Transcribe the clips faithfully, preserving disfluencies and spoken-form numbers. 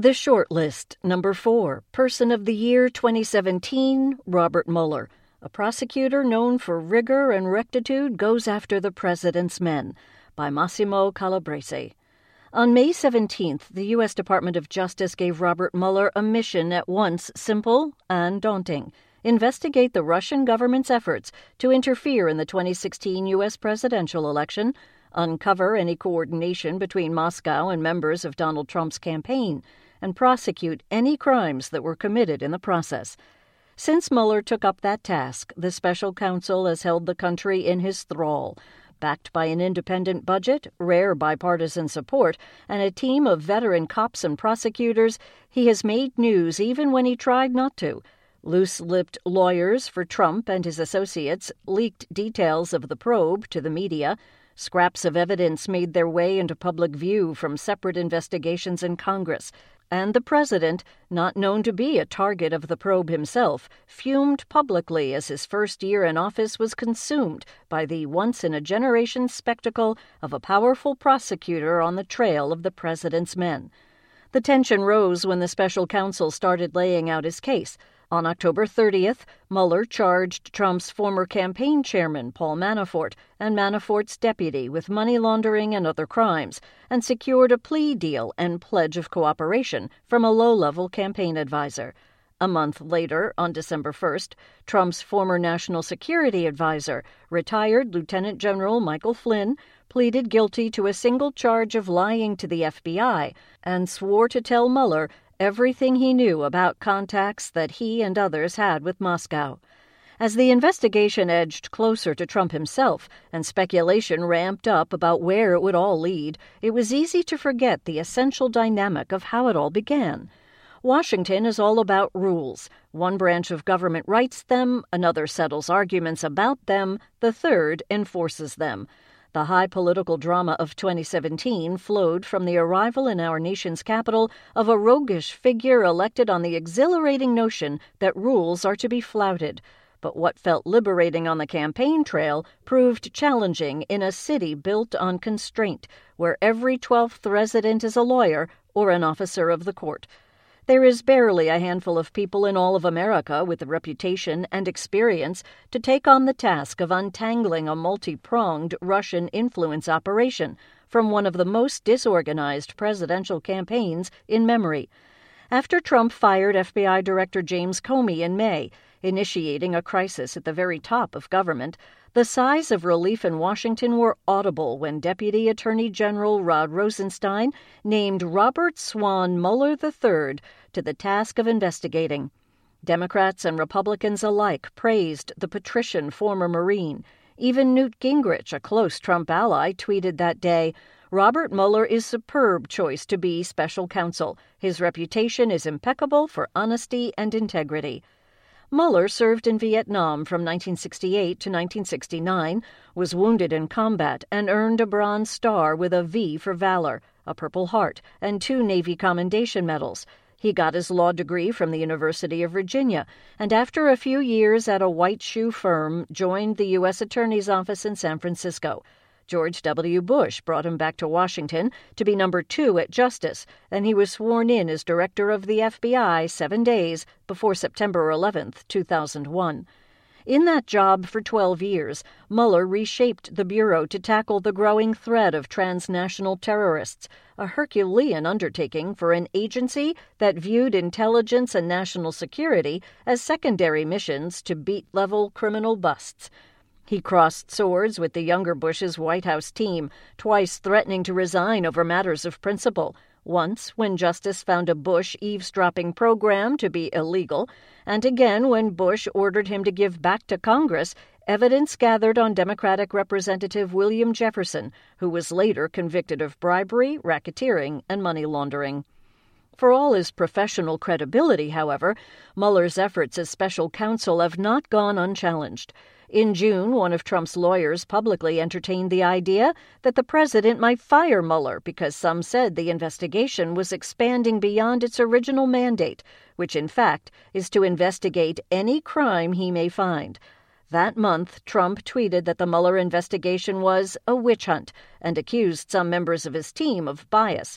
The Shortlist, number four, Person of the Year twenty seventeen, Robert Mueller. A prosecutor known for rigor and rectitude goes after the president's men, by Massimo Calabrese. On May seventeenth, the U S Department of Justice gave Robert Mueller a mission at once simple and daunting: investigate the Russian government's efforts to interfere in the twenty sixteen U S presidential election, uncover any coordination between Moscow and members of Donald Trump's campaign, and prosecute any crimes that were committed in the process. Since Mueller took up that task, the special counsel has held the country in his thrall. Backed by an independent budget, rare bipartisan support, and a team of veteran cops and prosecutors, he has made news even when he tried not to. Loose-lipped lawyers for Trump and his associates leaked details of the probe to the media. Scraps of evidence made their way into public view from separate investigations in Congress. And the president, not known to be a target of the probe himself, fumed publicly as his first year in office was consumed by the once-in-a-generation spectacle of a powerful prosecutor on the trail of the president's men. The tension rose when the special counsel started laying out his case. On October thirtieth, Mueller charged Trump's former campaign chairman, Paul Manafort, and Manafort's deputy with money laundering and other crimes, and secured a plea deal and pledge of cooperation from a low-level campaign advisor. A month later, on December first, Trump's former national security advisor, retired Lieutenant General Michael Flynn, pleaded guilty to a single charge of lying to the F B I and swore to tell Mueller everything he knew about contacts that he and others had with Moscow. As the investigation edged closer to Trump himself and speculation ramped up about where it would all lead, it was easy to forget the essential dynamic of how it all began. Washington is all about rules. One branch of government writes them, another settles arguments about them, the third enforces them. The high political drama of twenty seventeen flowed from the arrival in our nation's capital of a roguish figure elected on the exhilarating notion that rules are to be flouted. But what felt liberating on the campaign trail proved challenging in a city built on constraint, where every twelfth resident is a lawyer or an officer of the court. There is barely a handful of people in all of America with the reputation and experience to take on the task of untangling a multi-pronged Russian influence operation from one of the most disorganized presidential campaigns in memory. After Trump fired F B I Director James Comey in May, initiating a crisis at the very top of government, the sighs of relief in Washington were audible when Deputy Attorney General Rod Rosenstein named Robert Swan Mueller the third to the task of investigating. Democrats and Republicans alike praised the patrician former Marine. Even Newt Gingrich, a close Trump ally, tweeted that day, "Robert Mueller is superb choice to be special counsel. His reputation is impeccable for honesty and integrity." Mueller served in Vietnam from nineteen sixty-eight to nineteen sixty-nine, was wounded in combat, and earned a Bronze Star with a V for Valor, a Purple Heart, and two Navy Commendation Medals. He got his law degree from the University of Virginia, and after a few years at a white shoe firm, joined the U S Attorney's Office in San Francisco. George W. Bush brought him back to Washington to be number two at Justice, and he was sworn in as director of the F B I seven days before September eleventh, two thousand one. In that job for twelve years, Mueller reshaped the Bureau to tackle the growing threat of transnational terrorists, a Herculean undertaking for an agency that viewed intelligence and national security as secondary missions to beat-level criminal busts. He crossed swords with the younger Bush's White House team, twice threatening to resign over matters of principle. Once when Justice found a Bush eavesdropping program to be illegal, and again when Bush ordered him to give back to Congress evidence gathered on Democratic Representative William Jefferson, who was later convicted of bribery, racketeering, and money laundering. For all his professional credibility, however, Mueller's efforts as special counsel have not gone unchallenged. In June, one of Trump's lawyers publicly entertained the idea that the president might fire Mueller because some said the investigation was expanding beyond its original mandate, which in fact is to investigate any crime he may find. That month, Trump tweeted that the Mueller investigation was a witch hunt and accused some members of his team of bias.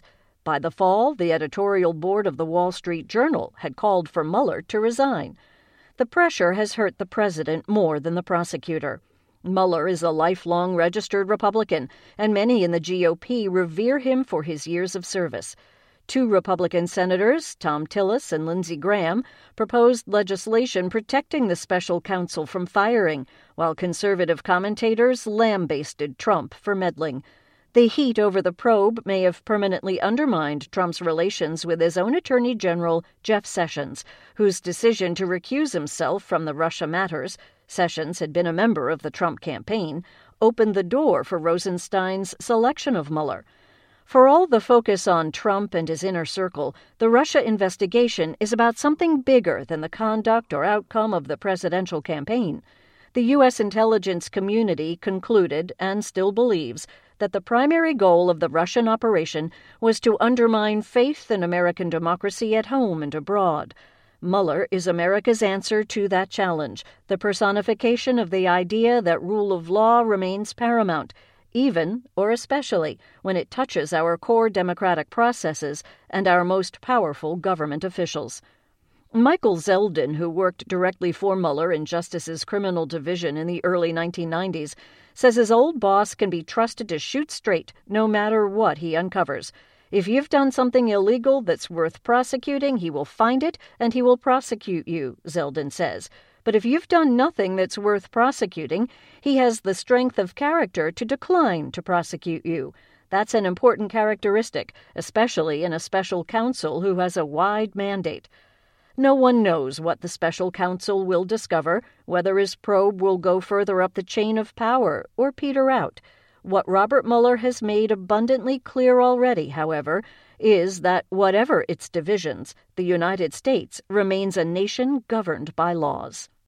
By the fall, the editorial board of the Wall Street Journal had called for Mueller to resign. The pressure has hurt the president more than the prosecutor. Mueller is a lifelong registered Republican, and many in the G O P revere him for his years of service. Two Republican senators, Thom Tillis and Lindsey Graham, proposed legislation protecting the special counsel from firing, while conservative commentators lambasted Trump for meddling. The heat over the probe may have permanently undermined Trump's relations with his own Attorney General, Jeff Sessions, whose decision to recuse himself from the Russia matters — Sessions had been a member of the Trump campaign — opened the door for Rosenstein's selection of Mueller. For all the focus on Trump and his inner circle, the Russia investigation is about something bigger than the conduct or outcome of the presidential campaign. The U S intelligence community concluded, and still believes, that the primary goal of the Russian operation was to undermine faith in American democracy at home and abroad. Mueller is America's answer to that challenge, the personification of the idea that rule of law remains paramount, even, or especially, when it touches our core democratic processes and our most powerful government officials. Michael Zeldin, who worked directly for Mueller in Justice's Criminal Division in the early nineteen nineties, says his old boss can be trusted to shoot straight no matter what he uncovers. If you've done something illegal that's worth prosecuting, he will find it and he will prosecute you, Zeldin says. But if you've done nothing that's worth prosecuting, he has the strength of character to decline to prosecute you. That's an important characteristic, especially in a special counsel who has a wide mandate. No one knows what the special counsel will discover, whether his probe will go further up the chain of power or peter out. What Robert Mueller has made abundantly clear already, however, is that whatever its divisions, the United States remains a nation governed by laws.